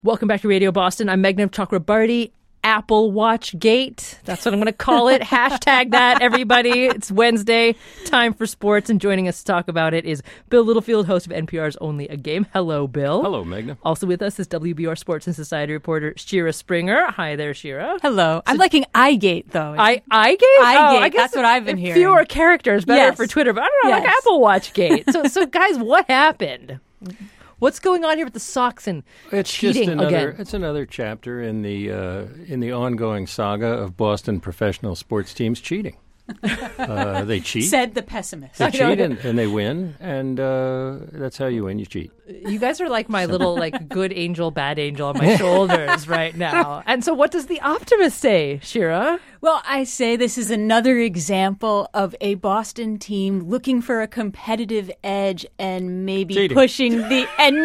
Welcome back to Radio Boston. I'm Meghna Chakrabarty. Apple Watch Gate. That's what I'm going to call it. Hashtag that, everybody. It's Wednesday, time for sports, and joining us to talk about it is Bill Littlefield, host of NPR's Only a Game. Hello, Bill. Hello, Meghna. Also with us is WBR Sports and Society reporter Shira Springer. Hi there, Shira. Hello. I'm liking iGate, though. iGate? I guess that's what I've been hearing. Fewer characters, better Yes. for Twitter, but I don't know, Yes. like Apple Watch Gate. So guys, what happened? What's going on here with the Sox and cheating again? It's another chapter in the ongoing saga of Boston professional sports teams cheating. They cheat. Said the pessimist. They cheat and they win, and that's how you win. You cheat. You guys are like my little good angel, bad angel on my shoulders right now. And so what does the optimist say, Shira? Well, I say this is another example of a Boston team looking for a competitive edge and maybe Cheating. pushing the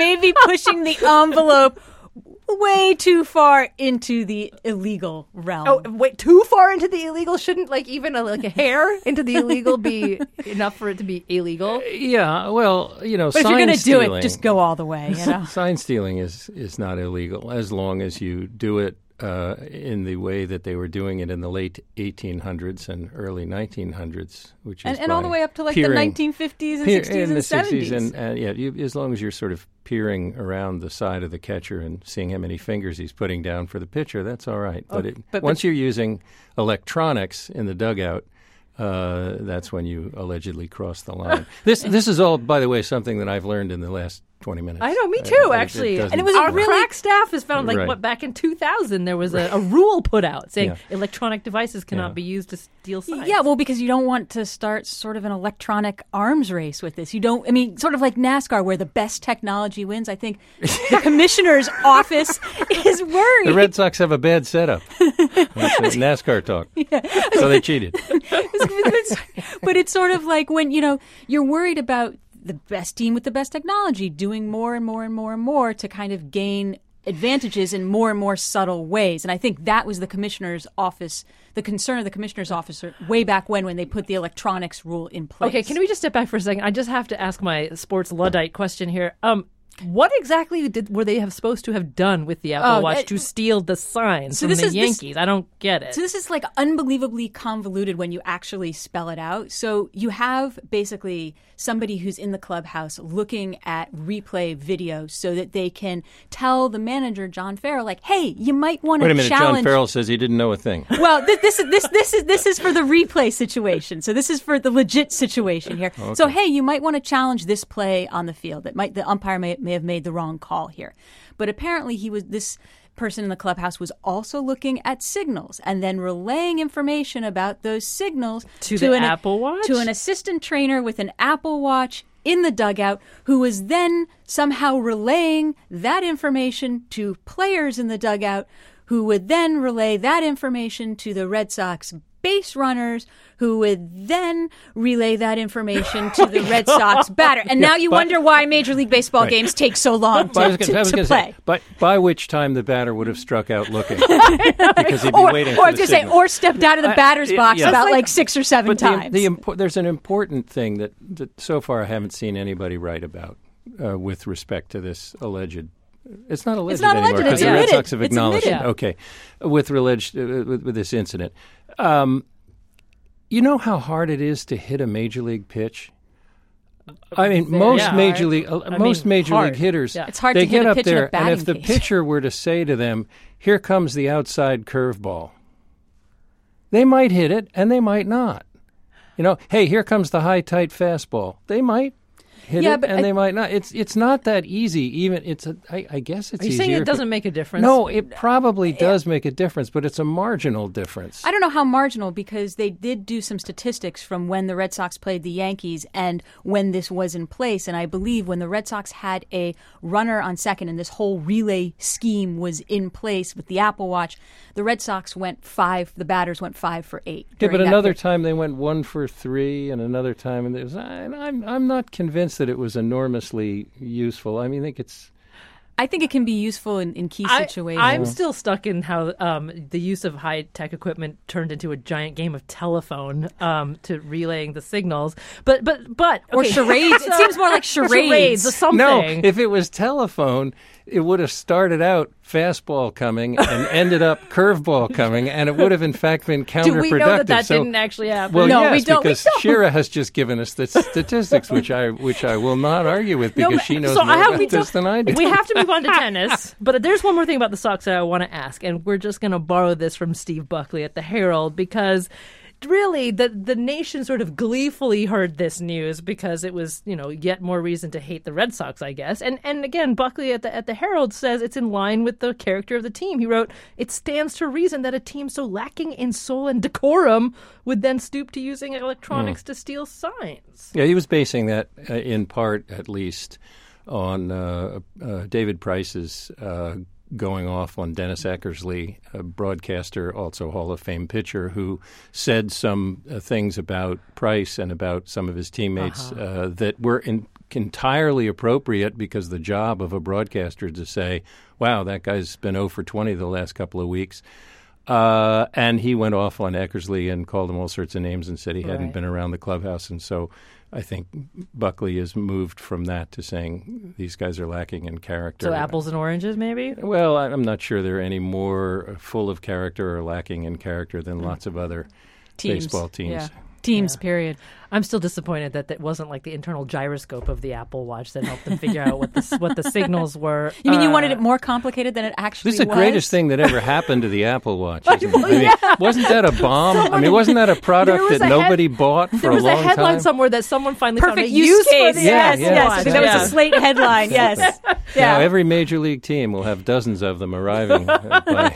envelope way too far into the illegal realm. Oh, wait, too far into the illegal? Shouldn't even a hair into the illegal be enough for it to be illegal? Yeah, well, but if you're going to do it, just go all the way. Sign stealing is not illegal as long as you do it in the way that they were doing it in the late 1800s and early 1900s, which is and all the way up to the 1950s and 60s and 70s. And as long as you're sort of peering around the side of the catcher and seeing how many fingers he's putting down for the pitcher, that's all right. But once you're using electronics in the dugout, that's when you allegedly cross the line. This is all, by the way, something that I've learned in the last 20 minutes. I know, me too, actually. And it was our crack staff has found, Right. back in 2000, there was a rule put out saying electronic devices cannot be used to steal signs. Yeah, well, because you don't want to start sort of an electronic arms race with this. Sort of like NASCAR, where the best technology wins. I think the commissioner's office is worried. The Red Sox have a bad setup. That's NASCAR talk. So they cheated. But it's sort of like when, you're worried about the best team with the best technology doing more and more and more and more to kind of gain advantages in more and more subtle ways. And I think that was the commissioner's office, the concern of the commissioner's office way back when they put the electronics rule in place. Okay, can we just step back for a second? I just have to ask my sports Luddite question here. What exactly were they supposed to have done with the Apple Watch to steal the signs from the Yankees? I don't get it. So this is unbelievably convoluted when you actually spell it out. So you have basically somebody who's in the clubhouse looking at replay video so that they can tell the manager, John Farrell, hey, you might want to challenge. Wait a minute, John Farrell says he didn't know a thing. Well, this is for the replay situation. So this is for the legit situation here. Okay. So hey, you might want to challenge this play on the field. The umpire may have made the wrong call here. But apparently this person in the clubhouse was also looking at signals and then relaying information about those signals to an Apple Watch? To an assistant trainer with an Apple Watch in the dugout, who was then somehow relaying that information to players in the dugout, who would then relay that information to the Red Sox base runners, who would then relay that information to the Red Sox batter. And now you wonder why Major League Baseball games take so long to play. But by which time the batter would have struck out looking. Because he'd be waiting for the signal. Or stepped out of the batter's box about 6 or 7 times. There's an important thing that so far I haven't seen anybody write about with respect to this alleged. It's not alleged anymore because the Red Sox have acknowledged it. Okay, with this incident. You know how hard it is to hit a major league pitch? I mean, most major league hitters, it's hard they to hit get a up pitch there, in a batting and if the cage. pitcher were to say to them, "Here comes the outside curveball," they might hit it and they might not. Hey, here comes the high tight fastball. They might hit it, and they might not. It's not that easy. Even I guess it's easier. Are you saying it doesn't make a difference? No, it probably does make a difference, but it's a marginal difference. I don't know how marginal, because they did do some statistics from when the Red Sox played the Yankees and when this was in place. And I believe when the Red Sox had a runner on second and this whole relay scheme was in place with the Apple Watch, the Red Sox the batters went 5 for 8. Yeah, but another time they went 1 for 3, and another time, and I'm not convinced that it was enormously useful. I think it can be useful in key situations. I'm still stuck in how the use of high-tech equipment turned into a giant game of telephone to relaying the signals. But or charades. It seems more like charades. Charades or something. No, if it was telephone, it would have started out fastball coming and ended up curveball coming, and it would have in fact been counterproductive. Do we know that didn't actually happen? Well, No, yes, we don't. because Shira has just given us the statistics, which I will not argue with because she knows more about this than I do. We have to move on to tennis, but there's one more thing about the Sox that I want to ask, and we're just going to borrow this from Steve Buckley at the Herald because really the nation sort of gleefully heard this news because it was, yet more reason to hate the Red Sox, I guess. And again, Buckley at the Herald says it's in line with the character of the team. He wrote, "It stands to reason that a team so lacking in soul and decorum would then stoop to using electronics to steal signs." Yeah, he was basing that in part, at least, on David Price's going off on Dennis Eckersley, a broadcaster, also Hall of Fame pitcher, who said some things about Price and about some of his teammates that were entirely appropriate because the job of a broadcaster is to say, wow, that guy's been 0 for 20 the last couple of weeks. And he went off on Eckersley and called him all sorts of names and said he hadn't been around the clubhouse. And so I think Buckley has moved from that to saying these guys are lacking in character. So apples and oranges, maybe? Well, I'm not sure they're any more full of character or lacking in character than lots of other baseball teams. Yeah. Teams, period. I'm still disappointed that it wasn't like the internal gyroscope of the Apple Watch that helped them figure out what the signals were. You mean you wanted it more complicated than it actually was? This is the greatest thing that ever happened to the Apple Watch, isn't it? Wasn't that a bomb? Wasn't that a product that nobody bought for a long time? There was a headline somewhere that someone finally found a use case. For the Apple Watch. I think that was a Slate headline, yes. Now every major league team will have dozens of them arriving by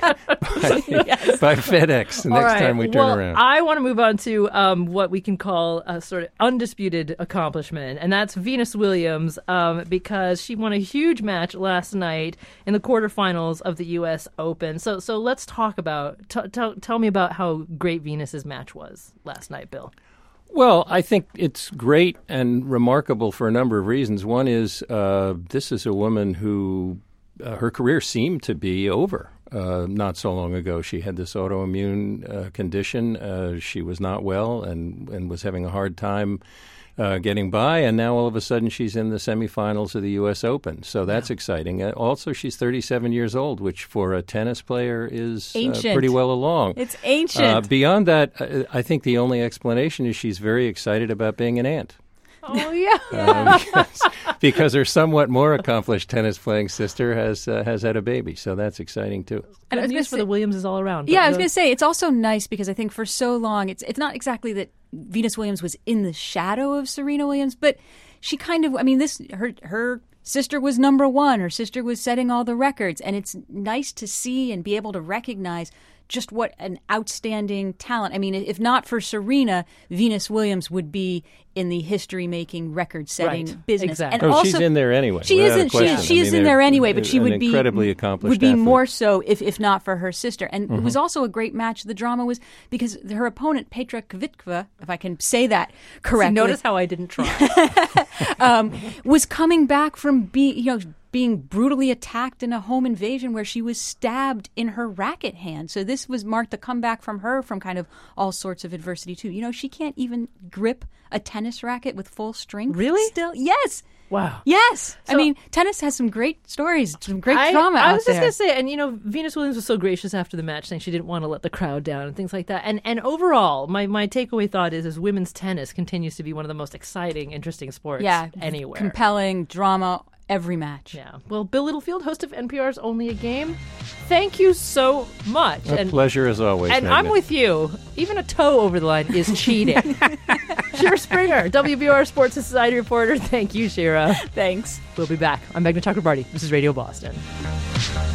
FedEx the next time we turn around. I want to move on to what we can call a sort of undisputed accomplishment, and that's Venus Williams, because she won a huge match last night in the quarterfinals of the U.S. Open. So let's talk about, tell me about how great Venus's match was last night, Bill. Well, I think it's great and remarkable for a number of reasons. One is this is a woman who her career seemed to be over. Not so long ago, she had this autoimmune condition. She was not well and was having a hard time getting by, and now all of a sudden she's in the semifinals of the U.S. Open. So that's exciting. Also, she's 37 years old, which for a tennis player is pretty well along. It's ancient. Beyond that, I think the only explanation is she's very excited about being an aunt. Oh, yeah. Because her somewhat more accomplished tennis-playing sister has had a baby, so that's exciting, too. And news for the Williamses all around. Yeah, I was going to say, it's also nice because I think for so long, it's not exactly that Venus Williams was in the shadow of Serena Williams, but she kind of, her sister was number one. Her sister was setting all the records, and it's nice to see and be able to recognize just what an outstanding talent. I mean, if not for Serena, Venus Williams would be in the history-making, record-setting business. Exactly. And also, she's in there anyway. She is in there anyway, but she would be incredibly accomplished. Would be athlete. more so if not for her sister. And it was also a great match. The drama was because her opponent Petra Kvitova, if I can say that correctly, notice how I didn't try, was coming back from being brutally attacked in a home invasion where she was stabbed in her racket hand. So this was marked the comeback from her from kind of all sorts of adversity too. She can't even grip a tennis racket with full strength. Really? Still? Yes. Wow. Yes. So, tennis has some great stories, some great drama out there. I was just going to say, and Venus Williams was so gracious after the match, saying she didn't want to let the crowd down and things like that. And overall, my takeaway thought is women's tennis continues to be one of the most exciting, interesting sports anywhere. Compelling drama. Every match. Yeah. Well, Bill Littlefield, host of NPR's Only a Game, thank you so much. A pleasure as always. And Magna. I'm with you. Even a toe over the line is cheating. Shira Springer, WBUR Sports Society reporter. Thank you, Shira. Thanks. We'll be back. I'm Meghna Chakrabarty. This is Radio Boston.